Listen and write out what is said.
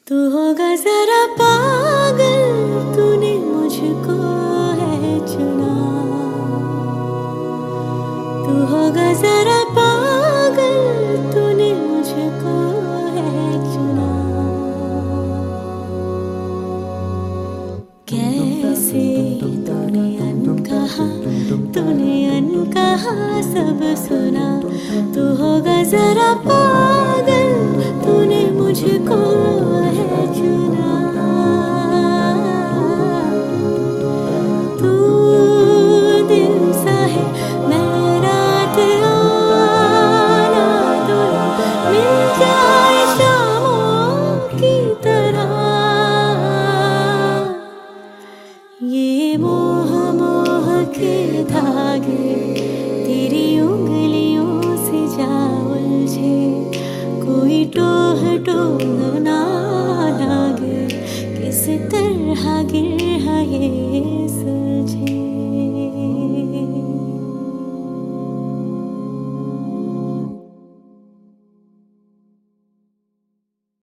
तू होगा जरा पागल, तूने मुझको है चुना। तू होगा जरा पागल, तूने मुझको है चुना। कैसे तूने अनकहा सब सुना। तू होगा जरा पागल, तूने मुझको है चुना। तू दिन सा है, मैं रात आना दूर, मिल जाए शामों की तरह। ये मोह मोह के धागे तेरी उंगलियों से जा उलझे। कोई टोह टोह ना लागे, किस तरह गिर है ये सुलझे।